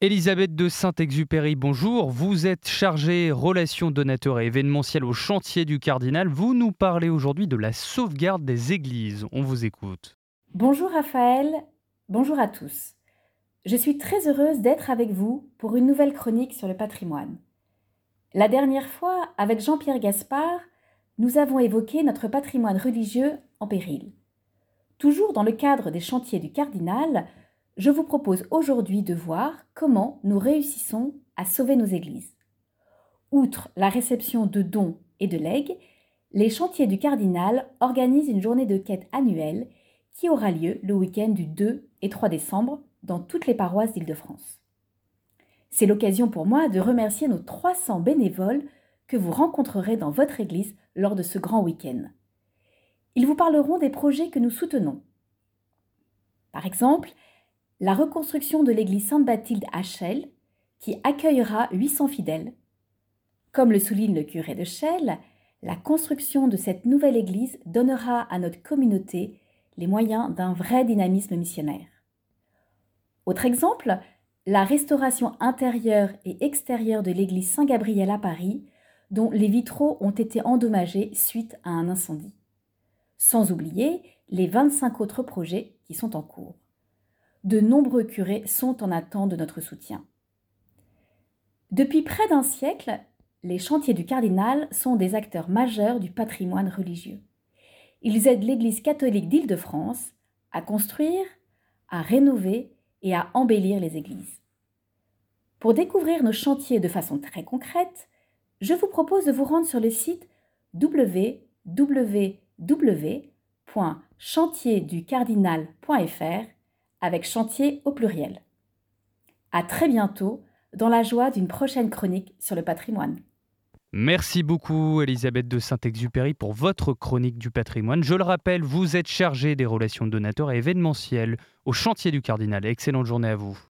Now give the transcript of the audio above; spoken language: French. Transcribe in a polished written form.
Elisabeth de Saint-Exupéry, bonjour. Vous êtes chargée relations donateurs et événementielles au chantier du Cardinal. Vous nous parlez aujourd'hui de la sauvegarde des églises. On vous écoute. Bonjour Raphaël, bonjour à tous. Je suis très heureuse d'être avec vous pour une nouvelle chronique sur le patrimoine. La dernière fois, avec Jean-Pierre Gaspard, nous avons évoqué notre patrimoine religieux en péril. Toujours dans le cadre des chantiers du Cardinal, je vous propose aujourd'hui de voir comment nous réussissons à sauver nos églises. Outre la réception de dons et de legs, les chantiers du Cardinal organisent une journée de quête annuelle qui aura lieu le week-end du 2 et 3 décembre dans toutes les paroisses d'Île-de-France. C'est l'occasion pour moi de remercier nos 300 bénévoles que vous rencontrerez dans votre église lors de ce grand week-end. Ils vous parleront des projets que nous soutenons. Par exemple, la reconstruction de l'église Sainte-Bathilde à Chelles, qui accueillera 800 fidèles. Comme le souligne le curé de Chelles, la construction de cette nouvelle église donnera à notre communauté les moyens d'un vrai dynamisme missionnaire. Autre exemple, la restauration intérieure et extérieure de l'église Saint-Gabriel à Paris, dont les vitraux ont été endommagés suite à un incendie. Sans oublier les 25 autres projets qui sont en cours. De nombreux curés sont en attente de notre soutien. Depuis près d'un siècle, les chantiers du Cardinal sont des acteurs majeurs du patrimoine religieux. Ils aident l'Église catholique d'Île-de-France à construire, à rénover et à embellir les églises. Pour découvrir nos chantiers de façon très concrète, je vous propose de vous rendre sur le site www.chantierducardinal.fr avec chantier au pluriel. À très bientôt dans la joie d'une prochaine chronique sur le patrimoine. Merci beaucoup Elisabeth de Saint-Exupéry pour votre chronique du patrimoine. Je le rappelle, vous êtes chargée des relations donateurs et événementielles au chantier du Cardinal. Excellente journée à vous.